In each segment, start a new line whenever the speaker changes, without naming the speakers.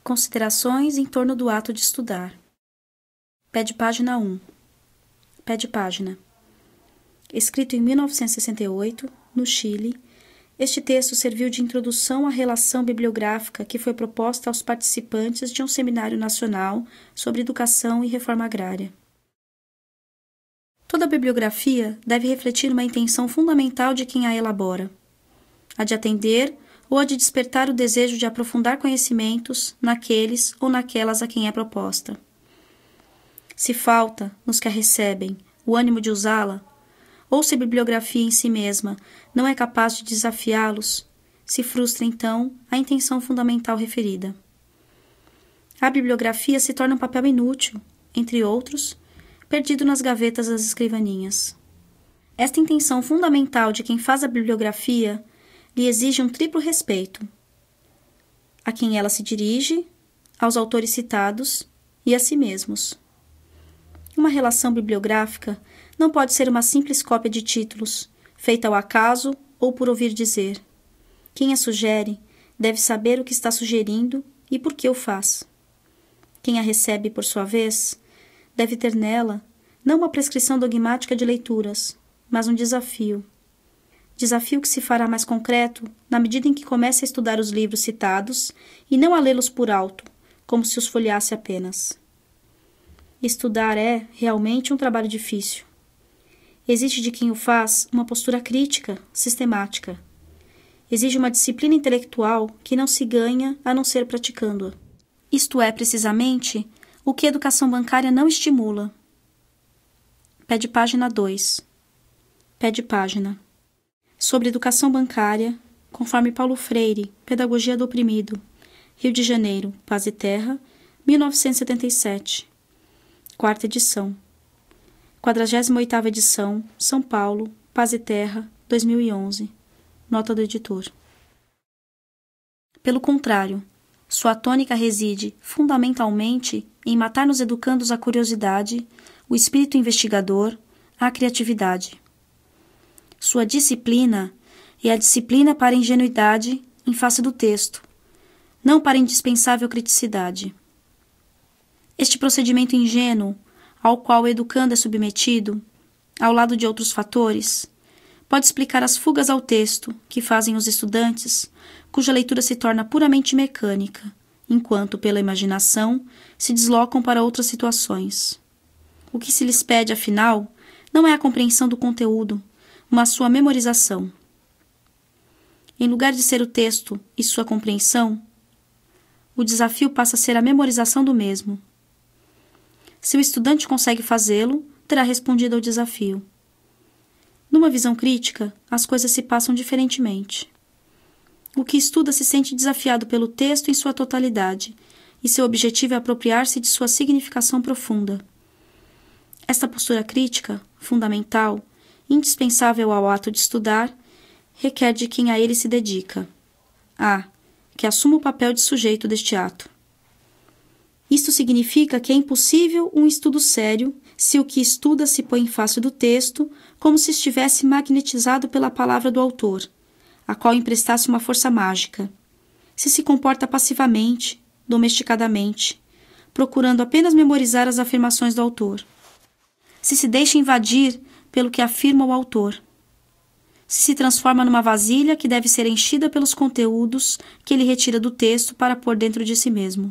Considerações em torno do ato de estudar. Pé de página 1. Pé de página. Escrito em 1968, no Chile, este texto serviu de introdução à relação bibliográfica que foi proposta aos participantes de um seminário nacional sobre educação e reforma agrária. Toda bibliografia deve refletir uma intenção fundamental de quem a elabora, a de atender ou a de despertar o desejo de aprofundar conhecimentos naqueles ou naquelas a quem é proposta. Se falta, nos que a recebem, o ânimo de usá-la, ou se a bibliografia em si mesma não é capaz de desafiá-los, se frustra então a intenção fundamental referida. A bibliografia se torna um papel inútil, entre outros, perdido nas gavetas das escrivaninhas. Esta intenção fundamental de quem faz a bibliografia lhe exige um triplo respeito: a quem ela se dirige, aos autores citados e a si mesmos. Uma relação bibliográfica não pode ser uma simples cópia de títulos, feita ao acaso ou por ouvir dizer. Quem a sugere deve saber o que está sugerindo e por que o faz. Quem a recebe, por sua vez, deve ter nela não uma prescrição dogmática de leituras, mas um desafio. Desafio que se fará mais concreto na medida em que comece a estudar os livros citados e não a lê-los por alto, como se os folheasse apenas. Estudar é, realmente, um trabalho difícil. Exige de quem o faz uma postura crítica, sistemática. Exige uma disciplina intelectual que não se ganha a não ser praticando-a. Isto é, precisamente, o que a educação bancária não estimula. Pé de página 2. Pé de página. Sobre educação bancária, conforme Paulo Freire, Pedagogia do Oprimido, Rio de Janeiro, Paz e Terra, 1977. Quarta edição. 48ª edição, São Paulo, Paz e Terra, 2011. Nota do editor. Pelo contrário, sua tônica reside, fundamentalmente, em matar nos educandos a curiosidade, o espírito investigador, a criatividade. Sua disciplina é a disciplina para a ingenuidade em face do texto, não para a indispensável criticidade. Este procedimento ingênuo, ao qual o educando é submetido, ao lado de outros fatores, pode explicar as fugas ao texto que fazem os estudantes, cuja leitura se torna puramente mecânica, enquanto, pela imaginação, se deslocam para outras situações. O que se lhes pede, afinal, não é a compreensão do conteúdo, mas sua memorização. Em lugar de ser o texto e sua compreensão, o desafio passa a ser a memorização do mesmo. Se o estudante consegue fazê-lo, terá respondido ao desafio. Numa visão crítica, as coisas se passam diferentemente. O que estuda se sente desafiado pelo texto em sua totalidade, e seu objetivo é apropriar-se de sua significação profunda. Esta postura crítica, fundamental, indispensável ao ato de estudar, requer de quem a ele se dedica. Que assuma o papel de sujeito deste ato. Isto significa que é impossível um estudo sério se o que estuda se põe em face do texto como se estivesse magnetizado pela palavra do autor, a qual emprestasse uma força mágica, se comporta passivamente, domesticadamente, procurando apenas memorizar as afirmações do autor, se deixa invadir pelo que afirma o autor, se transforma numa vasilha que deve ser enchida pelos conteúdos que ele retira do texto para pôr dentro de si mesmo.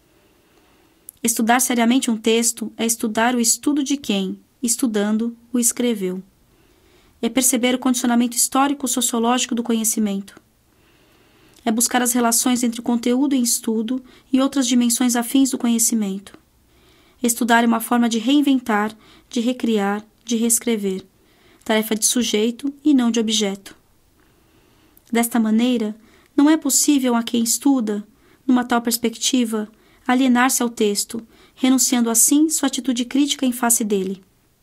Estudar seriamente um texto é estudar o estudo de quem, estudando, o escreveu. É perceber o condicionamento histórico-sociológico do conhecimento. É buscar as relações entre o conteúdo em estudo e outras dimensões afins do conhecimento. Estudar é uma forma de reinventar, de recriar, de reescrever. Tarefa de sujeito e não de objeto. Desta maneira, não é possível a quem estuda, numa tal perspectiva, alienar-se ao texto, renunciando assim sua atitude crítica em face dele.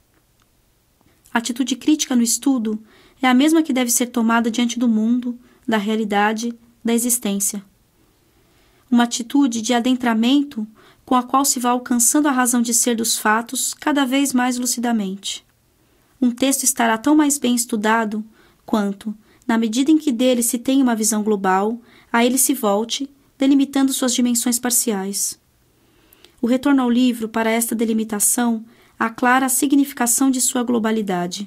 A atitude crítica no estudo é a mesma que deve ser tomada diante do mundo, da realidade, da existência. Uma atitude de adentramento com a qual se vai alcançando a razão de ser dos fatos cada vez mais lucidamente. Um texto estará tão mais bem estudado quanto, na medida em que dele se tem uma visão global, a ele se volte, delimitando suas dimensões parciais. O retorno ao livro para esta delimitação aclara a significação de sua globalidade.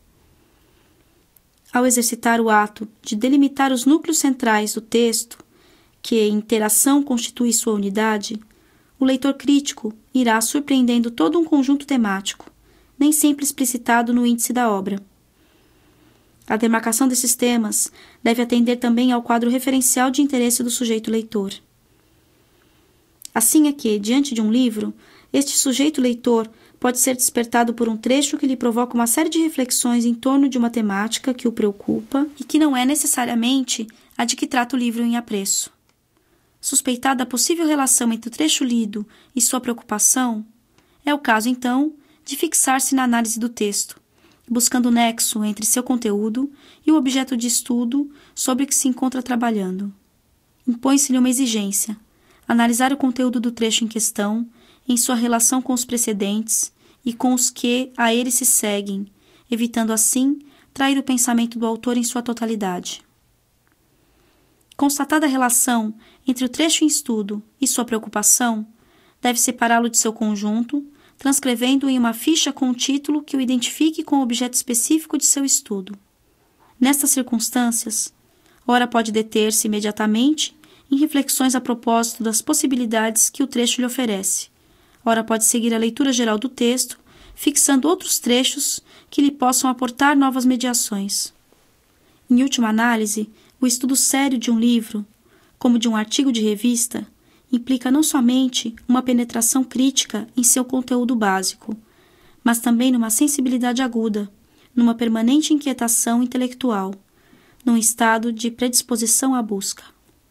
Ao exercitar o ato de delimitar os núcleos centrais do texto, que em interação constitui sua unidade, o leitor crítico irá surpreendendo todo um conjunto temático, nem sempre explicitado no índice da obra. A demarcação desses temas deve atender também ao quadro referencial de interesse do sujeito leitor. Assim é que, diante de um livro, este sujeito leitor pode ser despertado por um trecho que lhe provoca uma série de reflexões em torno de uma temática que o preocupa e que não é necessariamente a de que trata o livro em apreço. Suspeitada a possível relação entre o trecho lido e sua preocupação, é o caso, então, de fixar-se na análise do texto, buscando o nexo entre seu conteúdo e o objeto de estudo sobre o que se encontra trabalhando. Impõe-se-lhe uma exigência: analisar o conteúdo do trecho em questão em sua relação com os precedentes e com os que a ele se seguem, evitando assim trair o pensamento do autor em sua totalidade. Constatada a relação entre o trecho em estudo e sua preocupação, deve separá-lo de seu conjunto, transcrevendo-o em uma ficha com um título que o identifique com o objeto específico de seu estudo. Nestas circunstâncias, ora pode deter-se imediatamente em reflexões a propósito das possibilidades que o trecho lhe oferece, ora pode seguir a leitura geral do texto, fixando outros trechos que lhe possam aportar novas mediações. Em última análise, o estudo sério de um livro, como de um artigo de revista, implica não somente uma penetração crítica em seu conteúdo básico, mas também numa sensibilidade aguda, numa permanente inquietação intelectual, num estado de predisposição à busca.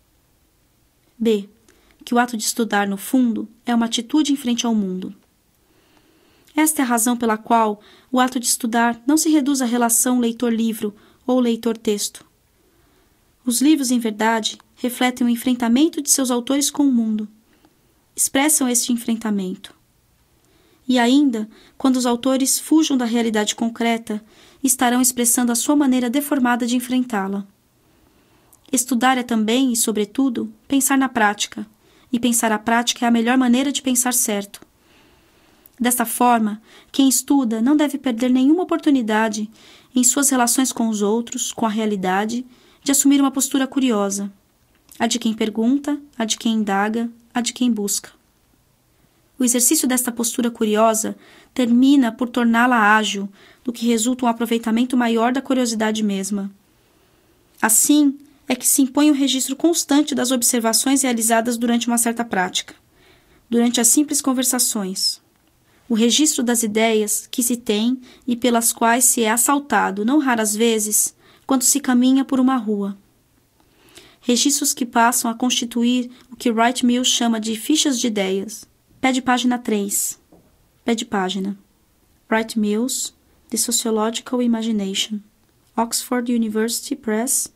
B. Que o ato de estudar, no fundo, é uma atitude em frente ao mundo. Esta é a razão pela qual o ato de estudar não se reduz à relação leitor-livro ou leitor-texto. Os livros, em verdade, refletem o enfrentamento de seus autores com o mundo. Expressam este enfrentamento. E ainda, quando os autores fujam da realidade concreta, estarão expressando a sua maneira deformada de enfrentá-la. Estudar é também, e sobretudo, pensar na prática, e pensar a prática é a melhor maneira de pensar certo. Desta forma, quem estuda não deve perder nenhuma oportunidade, em suas relações com os outros, com a realidade, de assumir uma postura curiosa, a de quem pergunta, a de quem indaga, a de quem busca. O exercício desta postura curiosa termina por torná-la ágil, do que resulta um aproveitamento maior da curiosidade mesma. Assim, é que se impõe um registro constante das observações realizadas durante uma certa prática, durante as simples conversações. O registro das ideias que se tem e pelas quais se é assaltado, não raras vezes, quando se caminha por uma rua. Registros que passam a constituir o que Wright Mills chama de fichas de ideias. Pé de página 3. Pé de página. Wright Mills, The Sociological Imagination. Oxford University Press,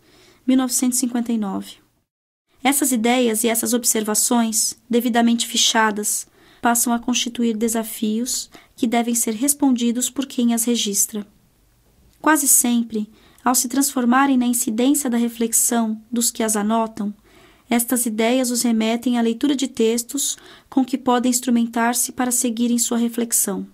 1959. Essas ideias e essas observações, devidamente fichadas, passam a constituir desafios que devem ser respondidos por quem as registra. Quase sempre, ao se transformarem na incidência da reflexão dos que as anotam, estas ideias os remetem à leitura de textos com que podem instrumentar-se para seguirem sua reflexão.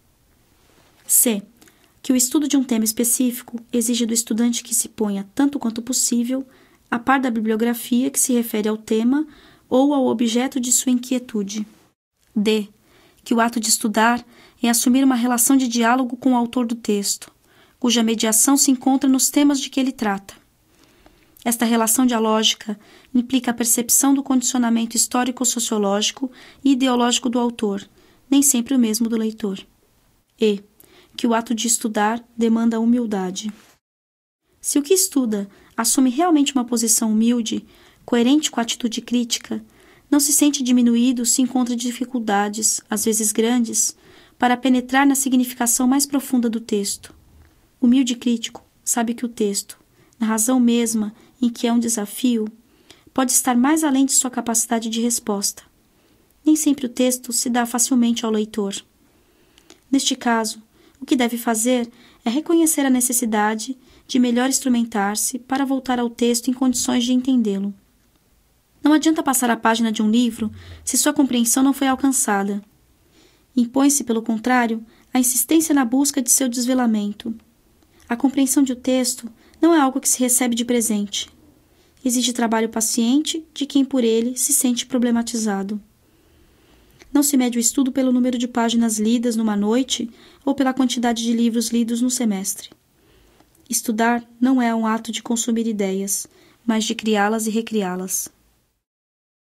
C. Que o estudo de um tema específico exige do estudante que se ponha, tanto quanto possível, a par da bibliografia que se refere ao tema ou ao objeto de sua inquietude. D. Que o ato de estudar é assumir uma relação de diálogo com o autor do texto, cuja mediação se encontra nos temas de que ele trata. Esta relação dialógica implica a percepção do condicionamento histórico-sociológico e ideológico do autor, nem sempre o mesmo do leitor. E. Que o ato de estudar demanda humildade. Se o que estuda assume realmente uma posição humilde, coerente com a atitude crítica, não se sente diminuído se encontra dificuldades, às vezes grandes, para penetrar na significação mais profunda do texto. O humilde crítico sabe que o texto, na razão mesma em que é um desafio, pode estar mais além de sua capacidade de resposta. Nem sempre o texto se dá facilmente ao leitor. Neste caso, o que deve fazer é reconhecer a necessidade de melhor instrumentar-se para voltar ao texto em condições de entendê-lo. Não adianta passar a página de um livro se sua compreensão não foi alcançada. Impõe-se, pelo contrário, a insistência na busca de seu desvelamento. A compreensão de um texto não é algo que se recebe de presente. Exige trabalho paciente de quem por ele se sente problematizado. Não se mede o estudo pelo número de páginas lidas numa noite ou pela quantidade de livros lidos no semestre. Estudar não é um ato de consumir ideias, mas de criá-las e recriá-las.